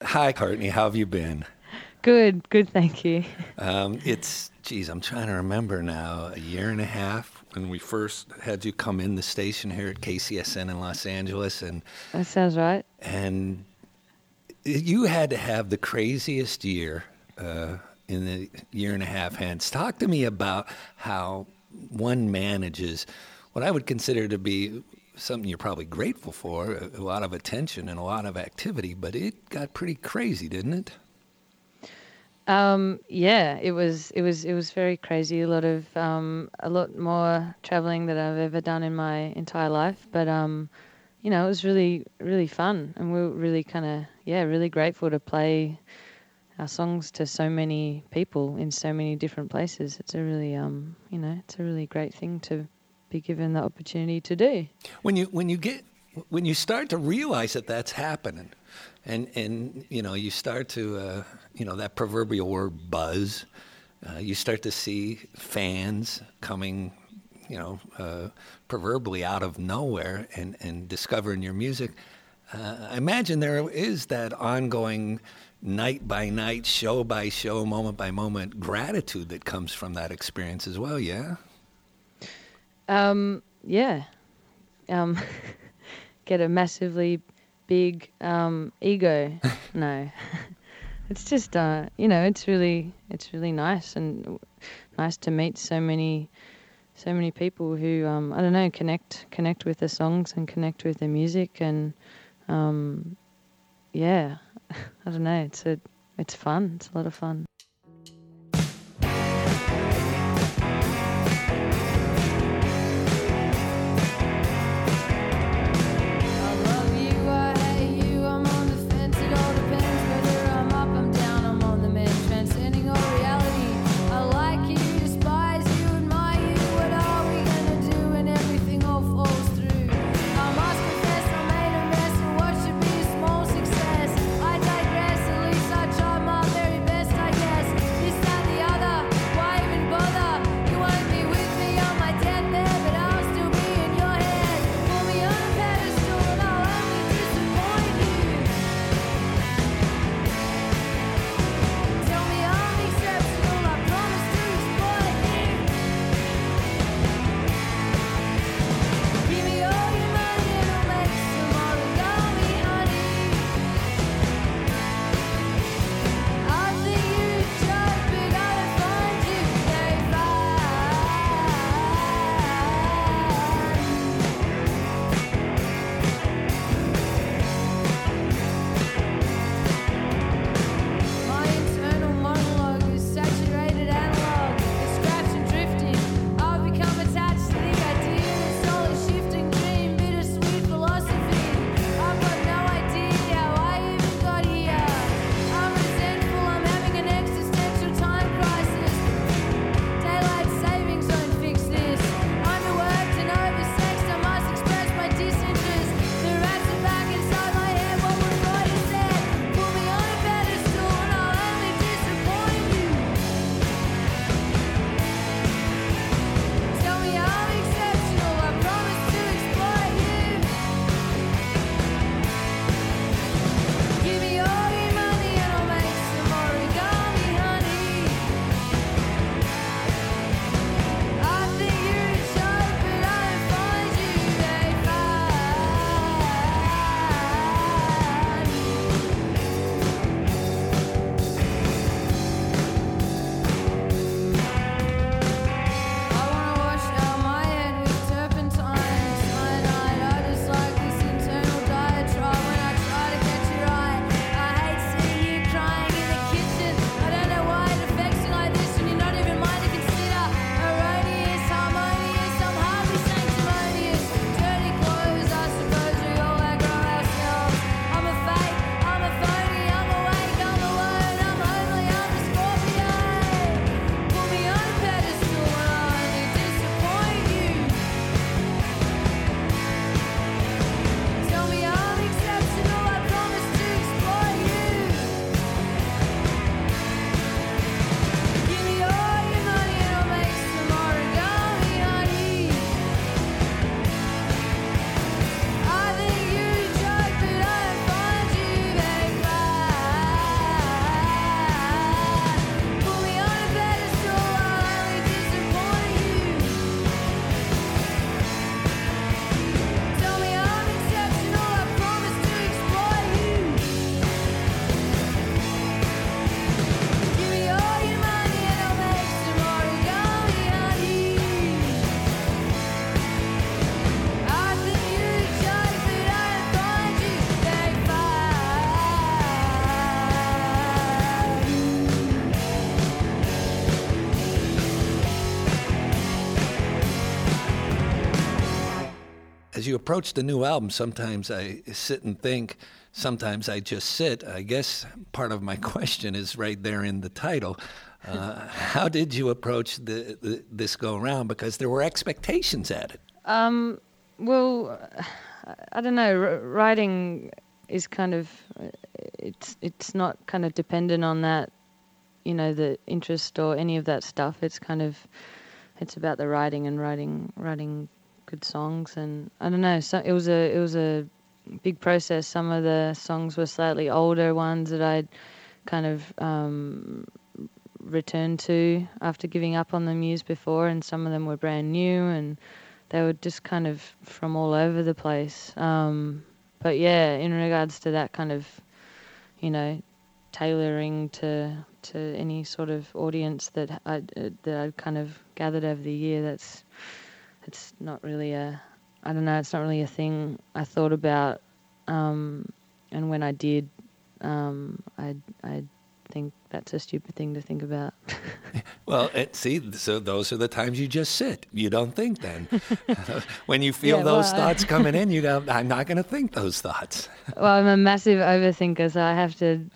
Hi, Courtney. How have you been? Good, thank you. I'm trying to remember now, a year and a half when we first had you come in the station here at KCSN in Los Angeles. That sounds right. And you had to have the craziest year in the year and a half hands. Talk to me about how one manages what I would consider to be something you're probably grateful for, a lot of attention and a lot of activity, but it got pretty crazy, didn't it? Yeah, it was very crazy. A lot more traveling than I've ever done in my entire life. But it was really, really fun, and we were really really grateful to play our songs to so many people in so many different places. It's a really, it's a really great thing to be given the opportunity to do. When you start to realize that that's happening, and you start to that proverbial word buzz, you start to see fans coming, proverbially out of nowhere and discovering your music. I imagine there is that ongoing night by night, show by show, moment by moment gratitude that comes from that experience as well. Yeah. Yeah. Get a massively big ego. No. It's just it's really nice, and nice to meet so many people who connect with the songs and connect with the music, and I don't know, it's fun. It's a lot of fun. you approach the new album, sometimes I sit and think, sometimes I just sit. I guess part of my question is right there in the title. How did you approach this go around? Because there were expectations at it. Well, I don't know. Writing is kind of it's not kind of dependent on that, the interest or any of that stuff. It's about the writing and writing good songs, and I don't know. So it was a big process. Some of the songs were slightly older ones that I'd kind of returned to after giving up on them years before, and some of them were brand new, and they were just kind of from all over the place. But yeah, in regards to that kind of, tailoring to any sort of audience that I'd kind of gathered over the year, it's not really it's not really a thing I thought about. And when I did, I think that's a stupid thing to think about. Well, so those are the times you just sit. You don't think then. When you feel those thoughts coming in, you go, I'm not going to think those thoughts. Well, I'm a massive overthinker, so I have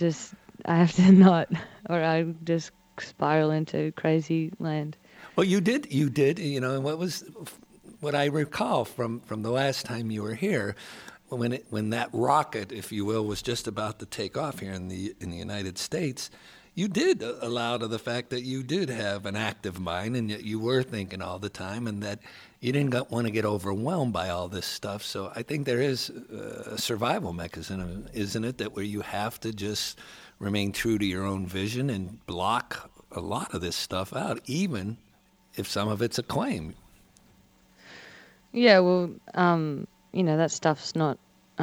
to not, or I just spiral into crazy land. Well, you did, and what I recall from the last time you were here, when that rocket, if you will, was just about to take off here in the United States, you did allow to the fact that you did have an active mind and that you were thinking all the time, and that you didn't want to get overwhelmed by all this stuff. So I think there is a survival mechanism, isn't it, that where you have to just remain true to your own vision and block a lot of this stuff out, even if some of it's a claim. Yeah, well, that stuff's not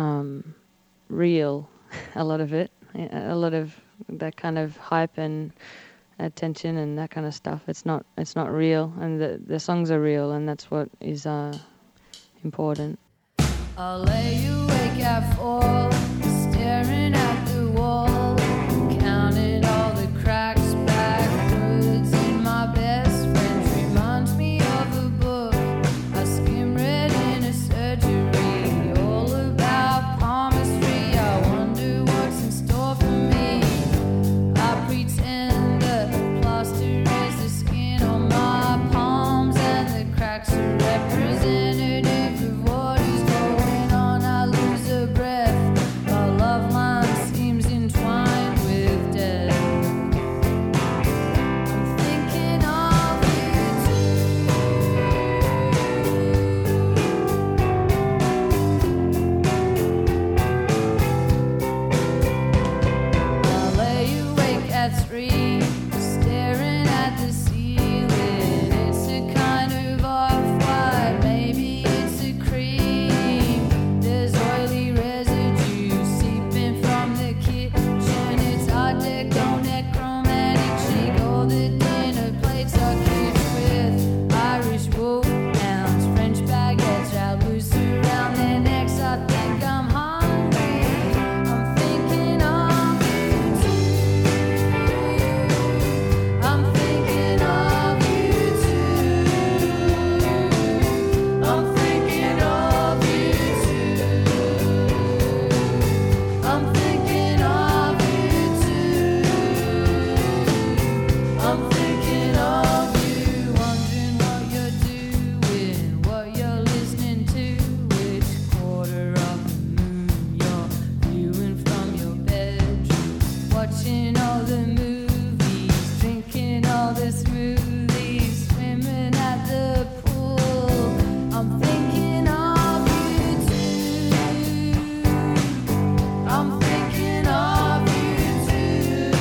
real, a lot of it. A lot of that kind of hype and attention and that kind of stuff, it's not real, and the songs are real, and that's what is important. I'll lay awake at 4, staring at the wall, counting all the cracks, backwards in my best friend. Reminds me of a book I skim read in a surgery, all about palmistry. I wonder what's in store for me. I pretend the plaster is the skin on my palms, and the cracks are representative of what is going on. I lose a breath, my love line seems entwined with death. I'm thinking of you too. I lay awake at 3, staring at the ceiling. It's a kind of off-white, maybe it's a cream. There's oily residue seeping from the kitchen. It's Art Deco, necromantic chic. All the dinner plates are kitsch with Irish wolfhounds, French baguettes wrapped loose around their necks. I think I'm hungry. I'm thinking of you too. I'm thinking of you too. I'm thinking of you too. I'm thinking of you too. I'm thinking of you, wondering what you're doing, what you're listening to, which quarter of the moon you're viewing from your bedroom, watching all the movies, drinking all the smoothies, swimming at the pool. I'm thinking of you too. I'm thinking of you too.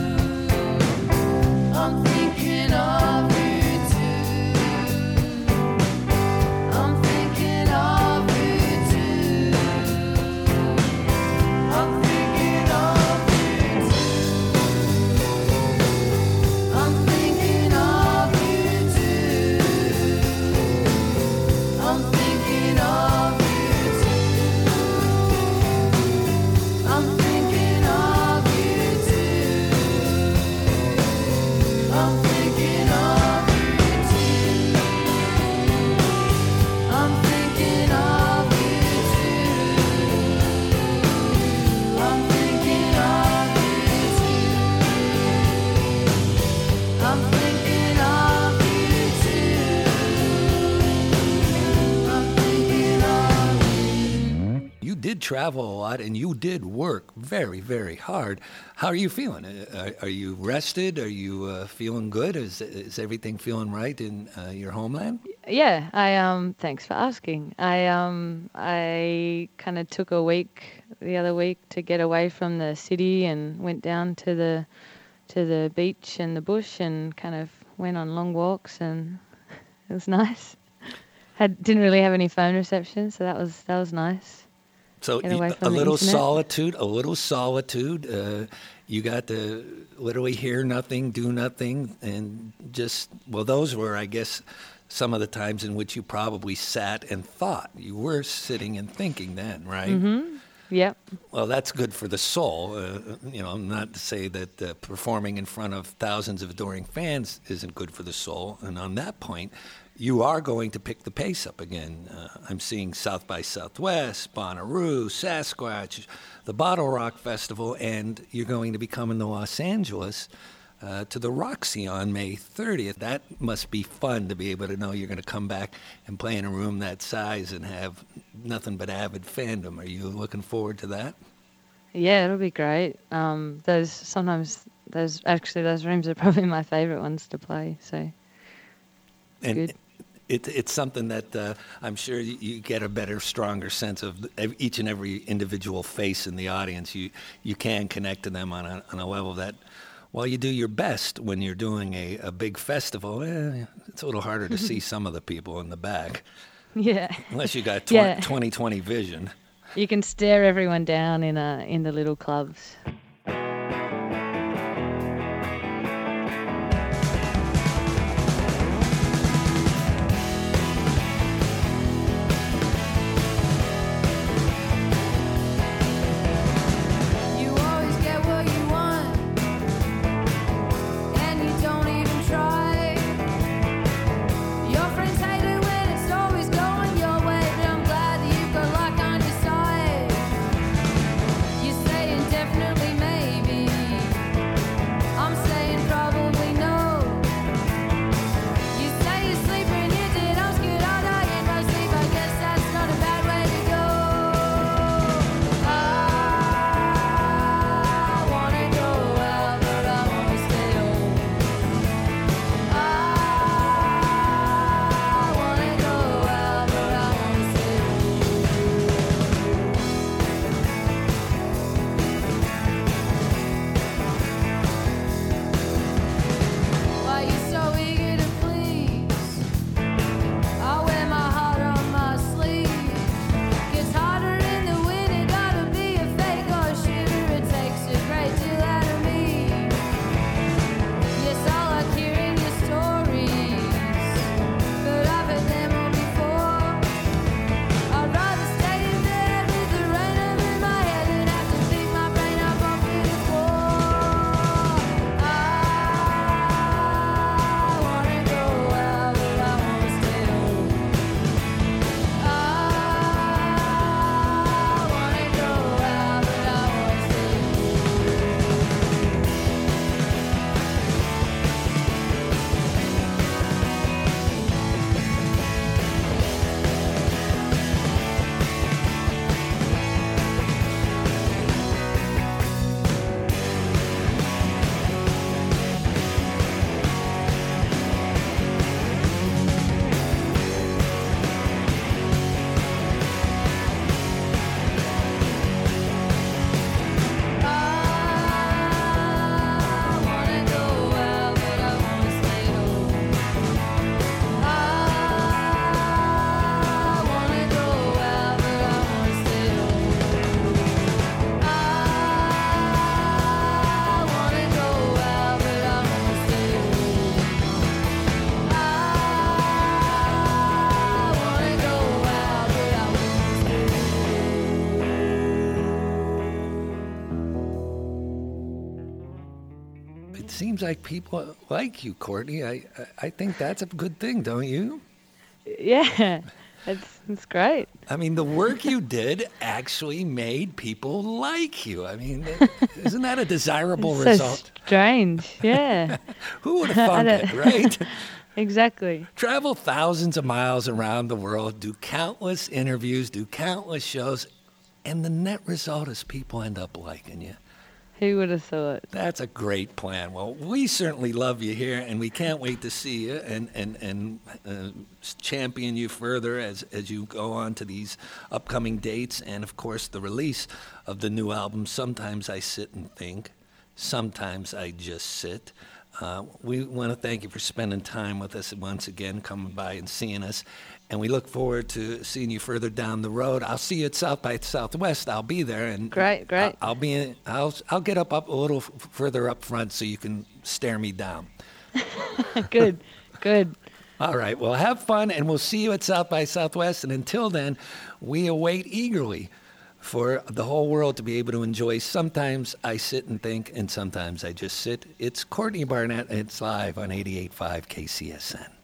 I'm thinking of you too. I'm thinking of you too. I'm thinking of you too. travel a lot, and you did work very, very hard. How are you feeling? Are you rested? Are you feeling good? Is everything feeling right in your homeland? Yeah, I thanks for asking. I kind of took a week the other week to get away from the city and went down to the beach and the bush and kind of went on long walks, and it was nice. Didn't really have any phone reception, so that was nice. So Get away a from the little internet. a little solitude. You got to literally hear nothing, do nothing, and just, well, those were, I guess, some of the times in which you probably sat and thought. You were sitting and thinking then, right? Mm-hmm. Yep. Well, that's good for the soul. Not to say that performing in front of thousands of adoring fans isn't good for the soul. And on that point, you are going to pick the pace up again. I'm seeing South by Southwest, Bonnaroo, Sasquatch, the Bottle Rock Festival, and you're going to be coming to Los Angeles to the Roxy on May 30th. That must be fun to be able to know you're going to come back and play in a room that size and have nothing but avid fandom. Are you looking forward to that? Yeah, it'll be great. Those rooms are probably my favorite ones to play. So And good. it's something that I'm sure you get a better, stronger sense of each and every individual face in the audience. You can connect to them on a level that, while you do your best when you're doing a big festival, it's a little harder to see some of the people in the back. Yeah. Unless you got Yeah. 20/20 vision. You can stare everyone down in the little clubs. You always get what you want, and you don't even try. Your friends hate it when it's always going your way, but I'm glad that you've got luck on your side. You're saying definitely maybe, I'm saying probably no. You say you're sleeping, you did, I'm scared I'll die in my sleep. I guess that's not a bad way to go. I wanna go out, but I wanna stay home. I wanna go out, but I wanna stay home. Why you so eager to please? I wear my heart on my sleeve. Gets harder in the winter, gotta be a fake or a shiver. It takes a great deal out of me. Yes, I like hearing your stories, but I've heard them all before. I'd rather stay in bed with the rain over my head than have to pick my brain up off of the floor. I wanna go out, but I wanna stay home. I wanna go out, but I wanna stay I wanna go out, but I wanna stay home. I wanna go out, but I wanna stay home. I wanna go out, but I wanna stay home. I wanna go out, but I wanna stay It seems like people like you, Courtney. I think that's a good thing, don't you? Yeah, it's great. I mean, the work you did actually made people like you. I mean, isn't that a desirable It's result? so strange. Yeah, Who would have thought it, right? exactly. Travel thousands of miles around the world, do countless interviews, do countless shows, And the net result is people end up liking you. Who would have thought? That's a great plan. Well, we certainly love you here, and we can't wait to see you and champion you further as you go on to these upcoming dates, and of course the release of the new album. Sometimes I sit and think, sometimes I just sit. We want to thank you for spending time with us once again, coming by and seeing us. And we look forward to seeing you further down the road. I'll see you at South by Southwest. I'll be there, and Great. I'll get up a little further up front so you can stare me down. Good. All right. Well, have fun, and we'll see you at South by Southwest. And until then, we await eagerly for the whole world to be able to enjoy Sometimes I Sit and Think, and Sometimes I Just Sit. It's Courtney Barnett, and it's live on 88.5 KCSN.